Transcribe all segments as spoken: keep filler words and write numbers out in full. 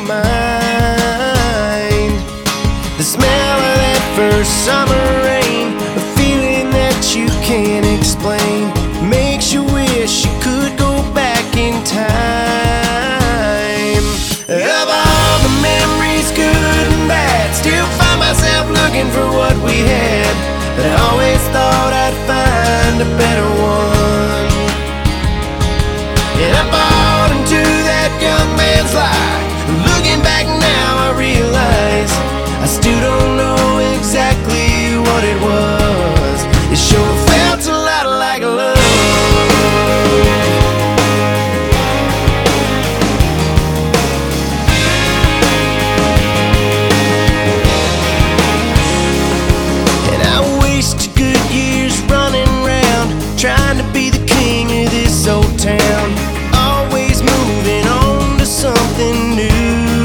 mind. The smell of that first summer rain, a feeling that you can't explain, makes you wish you could go back in time. Of all the memories, good and bad, still find myself looking for what we had, but I always thought I'd find a better one. And I bought into that young man's lie. Looking back now I realize I still don't know exactly what it was. It sure felt a lot like love. And I wasted good years running round, trying to be the king of this old town, always moving on to something new.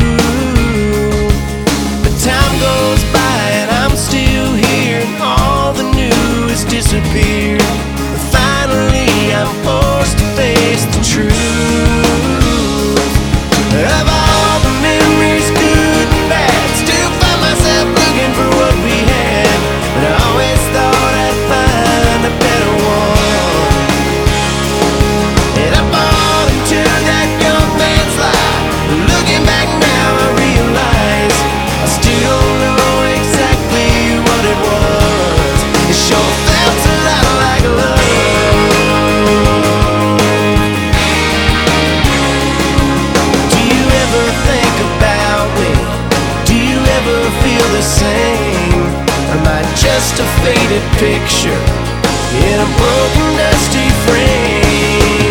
But time goes by and I'm still here, and all the new has disappeared. But finally I'm forced to face the truth. Of all the memories, good and bad, still find myself looking for what we had, but I always thought I'd find a better one. And I bought into that young man's lie. Looking back now I realize I still don't know exactly what it was. It sure felt a lot like love. Do you ever think about me? Do you ever feel the same? Am I just a faded picture in a broken, dusty frame?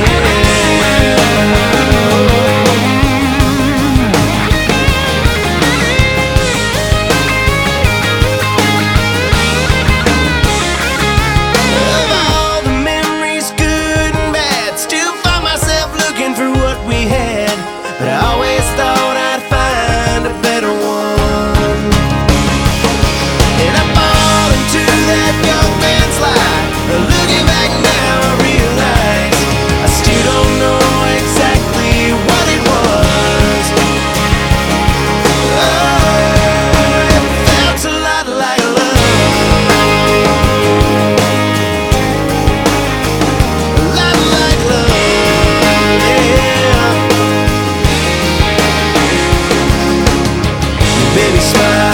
Of all the memories, good and bad, still find myself looking for what we had, but I always thought I'd find a better one. And I bought into that young man's lie. Looking back now I realize I still don't know exactly what it was. Oh, it felt a lot like love. A lot like love, yeah. Baby, smile.